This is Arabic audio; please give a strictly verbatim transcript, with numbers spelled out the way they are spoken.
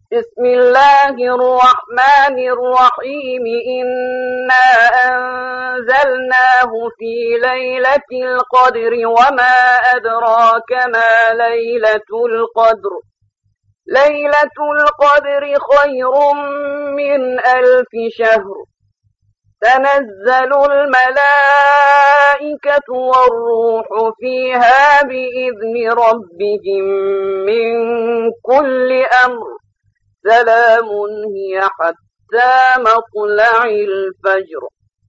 بسم الله الرحمن الرحيم إنا أنزلناه في ليلة القدر وما أدراك ما ليلة القدر ليلة القدر خير من ألف شهر تنزل الملائكة والروح فيها بإذن ربهم من كل أمر سلام هي حتى مطلع الفجر.